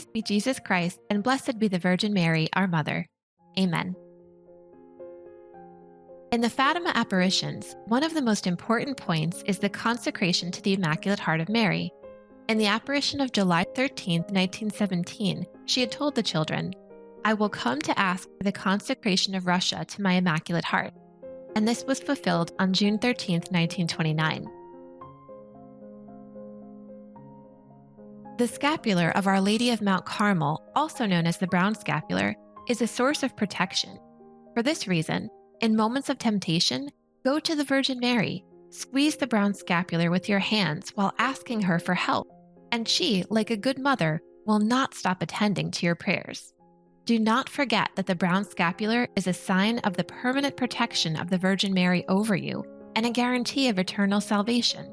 be Jesus Christ, and blessed be the Virgin Mary, our Mother. Amen. In the Fatima apparitions, one of the most important points is the consecration to the Immaculate Heart of Mary. In the apparition of July 13, 1917, she had told the children, "I will come to ask for the consecration of Russia to my Immaculate Heart." And this was fulfilled on June 13, 1929. The scapular of Our Lady of Mount Carmel, also known as the Brown Scapular, is a source of protection. For this reason, in moments of temptation, go to the Virgin Mary, squeeze the brown scapular with your hands while asking her for help, and she, like a good mother, will not stop attending to your prayers. Do not forget that the brown scapular is a sign of the permanent protection of the Virgin Mary over you and a guarantee of eternal salvation.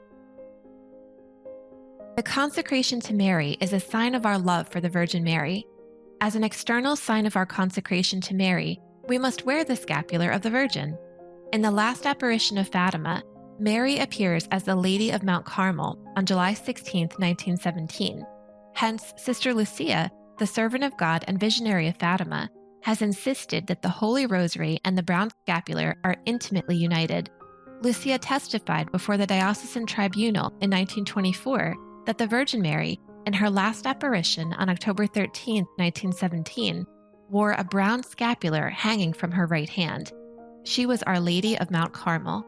The consecration to Mary is a sign of our love for the Virgin Mary. As an external sign of our consecration to Mary, we must wear the scapular of the Virgin. In the last apparition of Fatima, Mary appears as the Lady of Mount Carmel on July 16, 1917. Hence, Sister Lucia, the servant of God and visionary of Fatima, has insisted that the Holy Rosary and the brown scapular are intimately united. Lucia testified before the Diocesan Tribunal in 1924 that the Virgin Mary, in her last apparition on October 13, 1917, wore a brown scapular hanging from her right hand. She was Our Lady of Mount Carmel.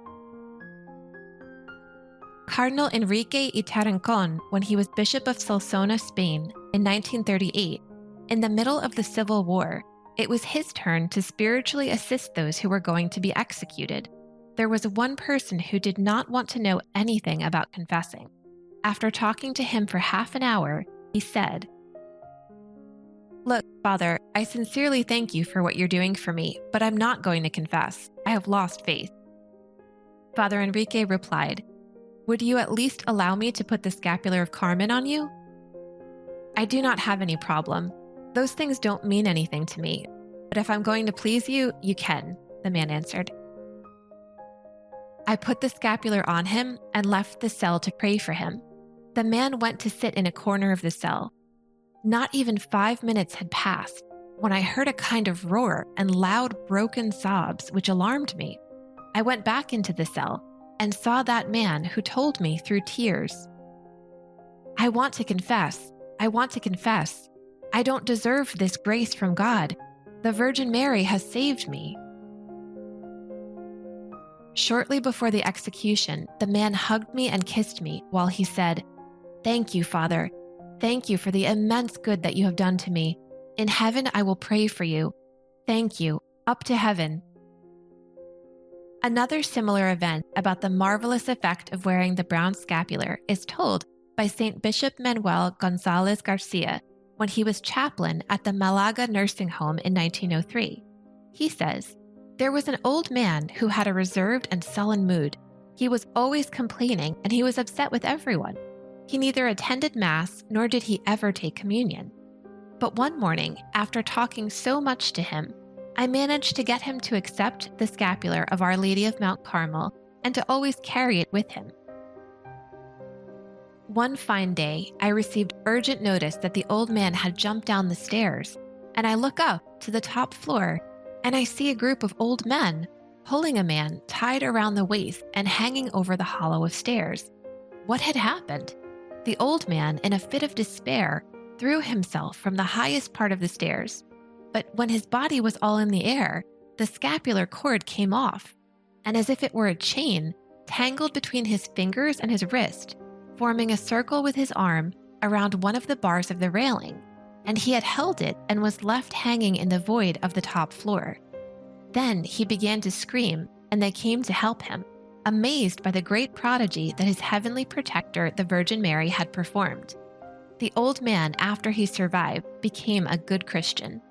Cardinal Enrique y Tarancón, when he was Bishop of Solsona, Spain, in 1938, in the middle of the Civil War, it was his turn to spiritually assist those who were going to be executed. There was one person who did not want to know anything about confessing. After talking to him for half an hour, he said, "Look, Father, I sincerely thank you for what you're doing for me, but I'm not going to confess. I have lost faith." Father Enrique replied, "Would you at least allow me to put the scapular of Carmen on you?" "I do not have any problem. Those things don't mean anything to me, but if I'm going to please you, you can," the man answered. I put the scapular on him and left the cell to pray for him. The man went to sit in a corner of the cell. Not even 5 minutes had passed when I heard a kind of roar and loud, broken sobs, which alarmed me. I went back into the cell and saw that man who told me through tears, "I want to confess. I want to confess. I don't deserve this grace from God. The Virgin Mary has saved me." Shortly before the execution, the man hugged me and kissed me while he said, "Thank you, Father. Thank you for the immense good that you have done to me. In heaven, I will pray for you. Thank you. Up to heaven." Another similar event about the marvelous effect of wearing the brown scapular is told by St. Bishop Manuel González Garcia when he was chaplain at the Malaga nursing home in 1903. He says, "There was an old man who had a reserved and sullen mood. He was always complaining and he was upset with everyone. He neither attended Mass nor did he ever take communion. But one morning, after talking so much to him, I managed to get him to accept the scapular of Our Lady of Mount Carmel and to always carry it with him. One fine day, I received urgent notice that the old man had jumped down the stairs, and I look up to the top floor, and I see a group of old men pulling a man tied around the waist and hanging over the hollow of stairs. What had happened? The old man, in a fit of despair, threw himself from the highest part of the stairs. But when his body was all in the air, the scapular cord came off, and as if it were a chain, tangled between his fingers and his wrist, forming a circle with his arm around one of the bars of the railing, and he had held it and was left hanging in the void of the top floor. Then he began to scream, and they came to help him, amazed by the great prodigy that his heavenly protector, the Virgin Mary, had performed. The old man, after he survived, became a good Christian.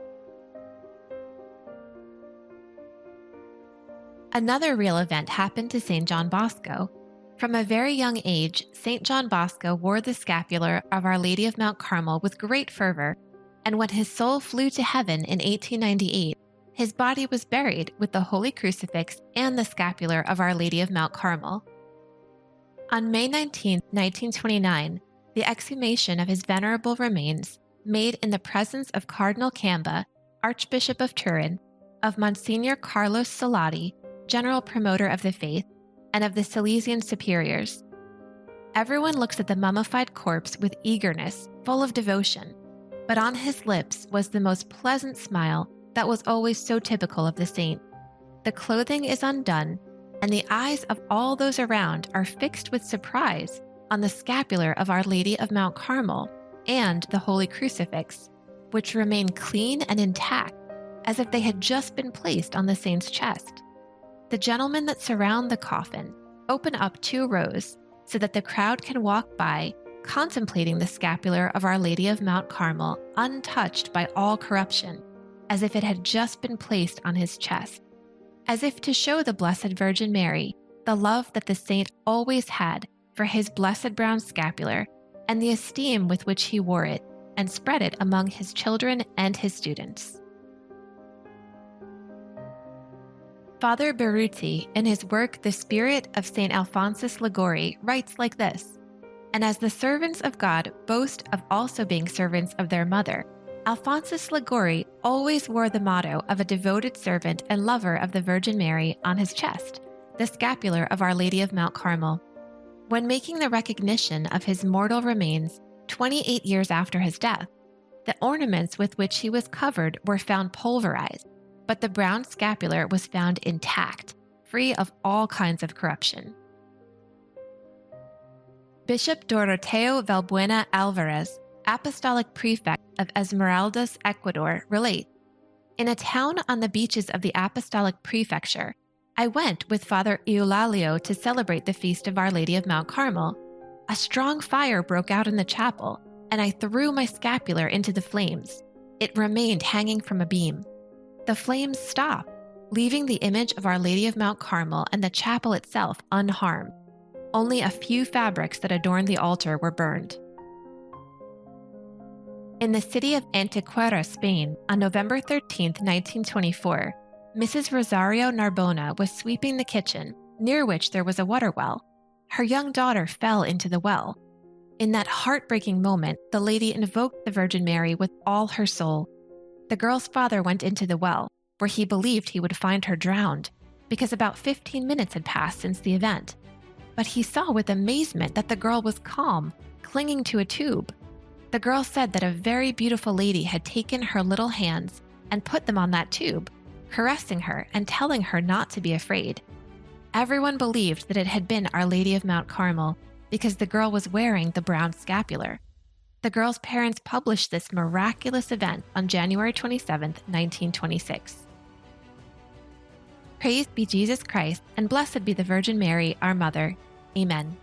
Another real event happened to St. John Bosco. From a very young age, St. John Bosco wore the scapular of Our Lady of Mount Carmel with great fervor, and when his soul flew to heaven in 1898, his body was buried with the Holy Crucifix and the scapular of Our Lady of Mount Carmel. On May 19, 1929, the exhumation of his venerable remains, made in the presence of Cardinal Camba, Archbishop of Turin, of Monsignor Carlos Salati, General Promoter of the Faith, and of the Salesian Superiors. Everyone looks at the mummified corpse with eagerness, full of devotion, but on his lips was the most pleasant smile that was always so typical of the saint. The clothing is undone, and the eyes of all those around are fixed with surprise on the scapular of Our Lady of Mount Carmel and the Holy Crucifix, which remain clean and intact, as if they had just been placed on the saint's chest. The gentlemen that surround the coffin open up 2 rows so that the crowd can walk by, contemplating the scapular of Our Lady of Mount Carmel untouched by all corruption, as if it had just been placed on his chest, as if to show the Blessed Virgin Mary the love that the saint always had for his blessed brown scapular and the esteem with which he wore it and spread it among his children and his students. Father Berruti, in his work The Spirit of St. Alphonsus Liguori, writes like this: "And as the servants of God boast of also being servants of their mother, Alphonsus Liguori always wore the motto of a devoted servant and lover of the Virgin Mary on his chest, the scapular of Our Lady of Mount Carmel. When making the recognition of his mortal remains 28 years after his death, the ornaments with which he was covered were found pulverized, but the brown scapular was found intact, free of all kinds of corruption." Bishop Doroteo Valbuena Alvarez, Apostolic Prefect of Esmeraldas, Ecuador, relates, "In a town on the beaches of the Apostolic Prefecture, I went with Father Eulalio to celebrate the feast of Our Lady of Mount Carmel. A strong fire broke out in the chapel, and I threw my scapular into the flames. It remained hanging from a beam. The flames stopped, leaving the image of Our Lady of Mount Carmel and the chapel itself unharmed. Only a few fabrics that adorned the altar were burned." In the city of Antequera, Spain, on November 13, 1924, Mrs. Rosario Narbona was sweeping the kitchen, near which there was a water well. Her young daughter fell into the well. In that heartbreaking moment, the lady invoked the Virgin Mary with all her soul. The girl's father went into the well, where he believed he would find her drowned, because about 15 minutes had passed since the event. But he saw with amazement that the girl was calm, clinging to a tube. The girl said that a very beautiful lady had taken her little hands and put them on that tube, caressing her and telling her not to be afraid. Everyone believed that it had been Our Lady of Mount Carmel because the girl was wearing the brown scapular. The girl's parents published this miraculous event on January 27, 1926. Praised be Jesus Christ, and blessed be the Virgin Mary, our Mother. Amen.